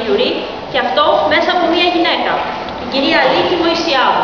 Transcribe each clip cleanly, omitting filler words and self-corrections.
Curie, και αυτό μέσα από μία γυναίκα, την κυρία Αλίκη Μωυσιάδου.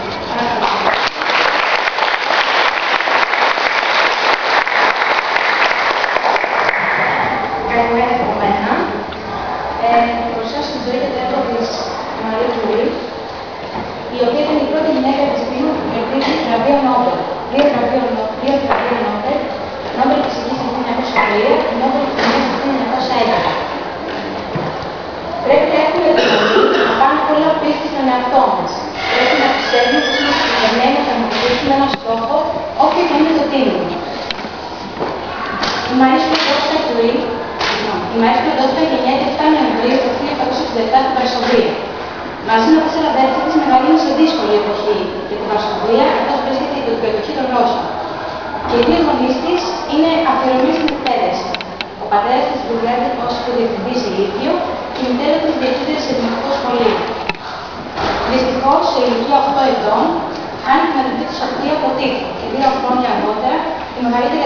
Καλημέρα από μένα. Θα παρουσιάσω τη ζωή και το έργο της Μαρία Κιουρί, η οποία ήταν η πρώτη γυναίκα επιστήμη που κερδίζει βραβείο Νόμπελ. Δύο βραβεία Νόμπελ, Νόμπελ Φυσικής το 1903 και Νόμπελ Χημίας το 1911. Πρέπει να έχουμε επιμονή, να πάμε πολλά πίστη στον εαυτό μας. Πρέπει να πιστεύουμε πως είμαστε συγκεκριμένοι να πραγματοποιήσουμε έναν στόχο, όποιο και είναι το τίμημα. Η Μαρία Κιουρί γεννιέται 7 Νοεμβρίου του 1867 στη Βαρσοβία. Μαζί με 4 αδέρφια της μεγαλύνει σε δύσκολη εποχή για τη Βαρσοβία, καθώς βρίσκεται υπό την κατοχή των Ρώσων. Και οι δύο γονείς της είναι αφιερωμένοι στην εκπαίδευση. Ο πατέρας της δουλεύει ως υποδιευθυντής σε Λύκειο και η μητέρα της διευθύντρια σε δημοτικό σχολείο. Δυστυχώς, σε ηλικία 8 ετών, χάνει την αδερφή της Σοφία από τύφο και 2 χρόνια αργότερα η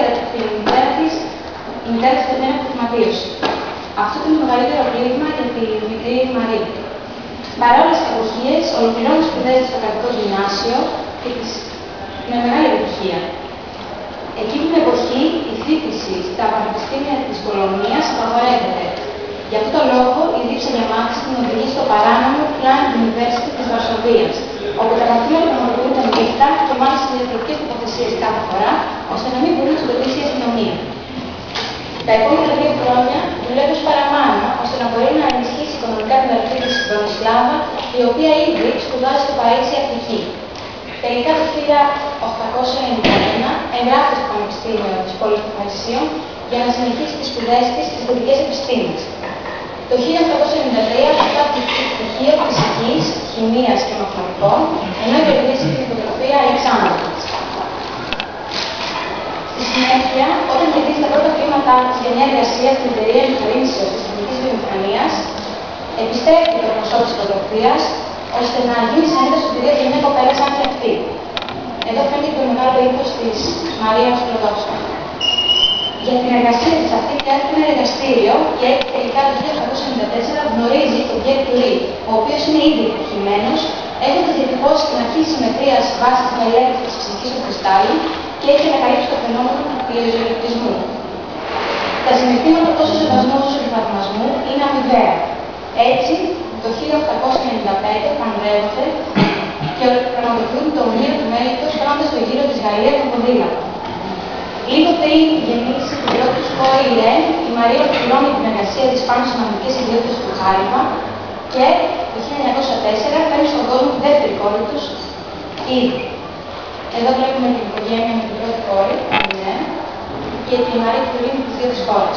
μητέρα της πεθαίνει από θυματίωση. Αυτό ήταν το μεγαλύτερο πλήγμα για τη μικρή Μαρία. Παρόλες τις αποχίες, ολοκληρώνει σπουδές στο κρατικό γυμνάσιο και με μεγάλη επιτυχία. Εκείνη την εποχή, η φοιτηση στα πανεπιστήμια της Κολονίας απαγορεύεται. Γι' αυτόν τον λόγο, η δίψα για μάθηση την οδηγεί στο παράνομο Planned University της Βαρσοβίας, όπου τα μαθήματα πραγματοποιούνται νύχτα και μάλιστα σε διαφορετικές τοποθεσίες κάθε φορά, ώστε να μην μπορεί να σκοτήσει η αστυνομία. Τα επόμενα 2 χρόνια δουλεύει ως παραμάνα, ώστε να μπορεί να ενισχύσει οικονομικά την αδερφή της Βρονισλάβα, η οποία ήδη σπουδάζει στο Παρίσι Αττική. Τελικά το 1891 εγγράφει στο Πανεπιστήμιο της πόλης των Παρισίων για να συνεχίσει τις σπουδές της στις θετικές επιστήμες. Το 1893 αποκτά πτυχίο φυσικής, χημείας και μαθηματικών, ενώ υπηρετήσει την υποτροφία Αλεξάνδροβιτς. Στη συνέχεια, όταν κερδίζει τα πρώτα βήματά της για μια εργασία στην εταιρεία ενθαρρύνσεως της χημικής βιομηχανίας, επιστρέφει το γνωστό της υποτροφίας, ώστε να γίνει συνέντευξη σωτηρίας για μια κοπέλα σαν και αυτή. Εδώ φαίνεται το μεγάλο ήθος της Μαρία Σκλοδόφσκα. Για την εργασία της αυτή φτιάχνει ένα εργαστήριο και έτσι τελικά το 1894 γνωρίζει τον Πιέρ Κιουρί, ο οποίος είναι ήδη επιτυχημένος, έχοντας διατυπώσει την αρχή συμμετρίας βάσης μελέτης της φυσικής του κρυστάλλου και έχει ανακαλύψει το φαινόμενο του πιεζοελεκτρισμού. Τα συναισθήματα τόσο σεβασμού όσο και θαυμασμού είναι αμοιβαία. Έτσι, το 1895 παντρεύονται και πραγματοποιούν το ομίλιο του μέλητος κάνοντας το γύρο της Γαλλίας με ποδήλατο. Λίγο πριν γεννήσει την πρώτη του κόρη Ιρέν, η Μαρία ολοκληρώνει την εργασία της πάνω στις μαγνητικές ιδιότητες του χάρισμα και το 1904 φέρνει στον κόσμο τη δεύτερη κόρη τους, Ήδη. Εδώ βλέπουμε την οικογένεια με την πρώτη κόρη, την Ιρέν, και τη Μαρία Κιουρί με τις 2 της κόρες.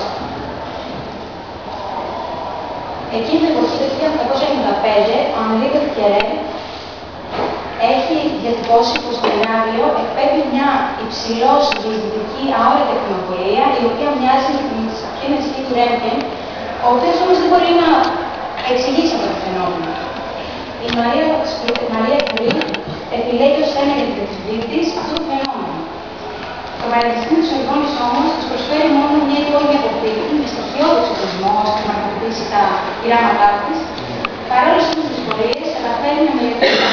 Εκείνη την εποχή, το 1895, ο Ανρί Μπερτιέρε έχει διατυπώσει πως το Ινάδιο εκπέμπει μια υψηλώς διαισθητική αόρατη ακτινοβολία, η οποία μοιάζει με την ισχύ του Ρέντγεν, ο οποίος όμως δεν μπορεί να εξηγήσει αυτό το φαινόμενο. Η Μαρία Κιουρί επιλέγει ως θέμα για την διευθυντή της αυτό το φαινόμενο. Το Πανεπιστήμιο της Σορβόνης όμως της προσφέρει μόνο μια υπόγεια αποφύγη με στοιχειώδη εξοπλισμό ώστε να πραγματοποιήσει τα πειράματά της. Παρόλες τις δυσκολίες, καταφέρει να μελετήσει